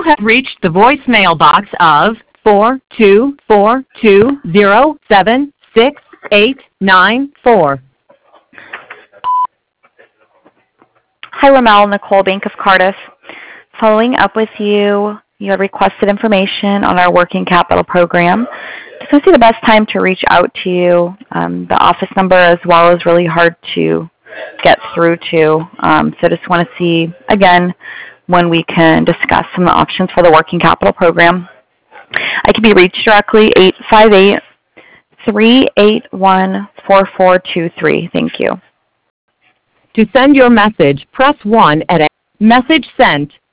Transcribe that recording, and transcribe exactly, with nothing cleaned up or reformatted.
have reached the voicemail box of four two four two zero seven six eight nine four. Hi, Ramel, Nicole, Bank of Cardiff. Following up with you, you had requested information on our working capital program. Just want to see the best time to reach out to you. Um, the office number as well is really hard to get through to. Um, so just want to see, again, when we can discuss some of the options for the working capital program. I can be reached directly, eight five eight, three eight one, four four two three. Thank you. To send your message, press one at a message sent.